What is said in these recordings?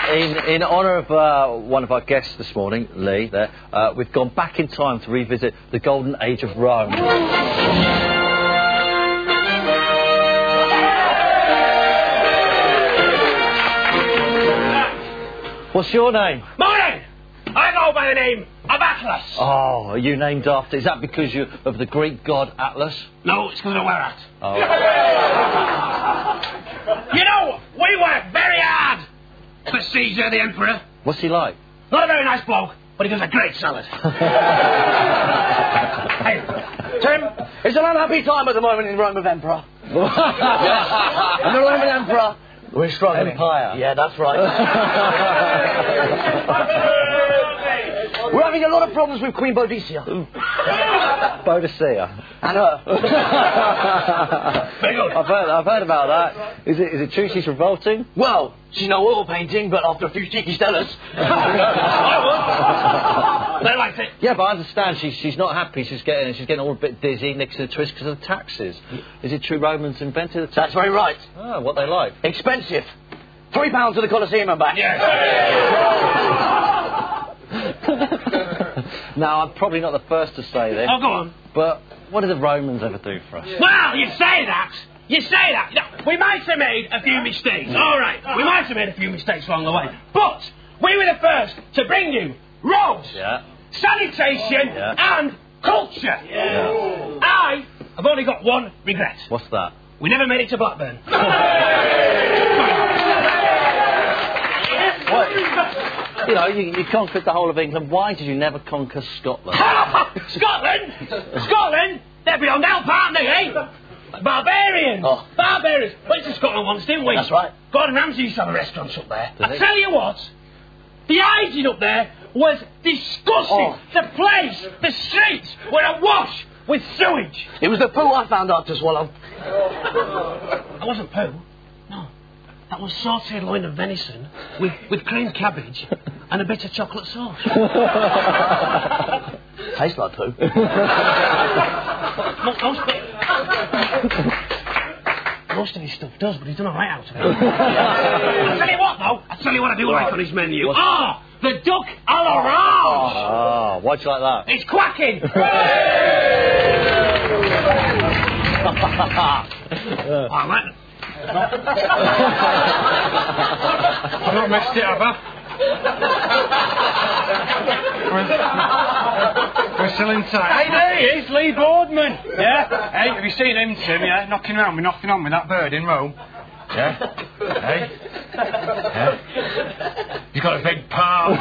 In honour of one of our guests this morning, Lee, there, we've gone back in time to revisit the golden age of Rome. What's your name? Morning! I go by the name of Atlas. Oh, are you named after? Is that because you're of the Greek god Atlas? No, it's because I wear it. Oh. You know, we work very hard for Caesar the Emperor. What's he like? Not a very nice bloke, but he does a great salad. Hey, Tim, it's an unhappy time at the moment in Rome of Emperor. Yes. And the Roman Emperor, we're struggling. Empire. Yeah, that's right. We're having a lot of problems with Queen Boadicea. Boadicea. And her. Very good. I've heard about that. Is it true she's revolting? Well, she's no oil painting, but after a few cheeky stellars. They liked it. Yeah, but I understand she's not happy. She's getting all a bit dizzy, next to the twist because of the taxes. Is it true Romans invented the taxes? That's very right. Oh, what they like? Expensive. £3 to the Colosseum and back. Yeah. Now, I'm probably not the first to say this. Oh, go on. But what did the Romans ever do for us? Well, you say that. You say that. You know, we might have made a few mistakes. All right. We might have made a few mistakes along the way. But we were the first to bring you roads, sanitation, and culture. Yeah. I have only got one regret. What's that? We never made it to Blackburn. What? You know, you conquered the whole of England. Why did you never conquer Scotland? Scotland? Scotland? They're beyond help, aren't they, eh? Barbarians! Oh. Barbarians! Went to Scotland once, didn't we? That's right. Gordon Ramsay used to have a restaurant up there. Did I he? tell you what, the hygiene up there was disgusting. Oh. The place, the streets were awash with sewage. It was the poo I found out to swallow. That wasn't poo. No. That was sautéed loin of venison with creamed cabbage and a bit of chocolate sauce. Tastes like poo. Most of his stuff does, but he's done alright out of it. I'll tell you what, though. I'll tell you what I do like on his menu. The duck à l'orange. Oh, why'd you like that? It's quacking. I like it. I've not missed it, have I? We're still in time. Hey, there he is, Lee Boardman. Yeah? Hey, have you seen him, Tim? Yeah? Knocking on with that bird in Rome. Yeah? Hey? Yeah? He's got a big palm.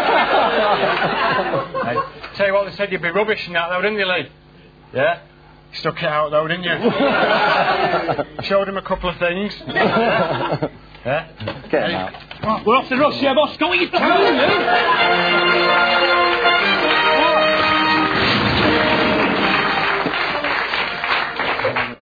Hey, tell you what, they said you'd be rubbish in that, though, didn't you, Lee? Yeah? You stuck it out, though, didn't you? I showed him a couple of things. Yeah? Get him out. We're off to Russia, boss. Go with your town, you.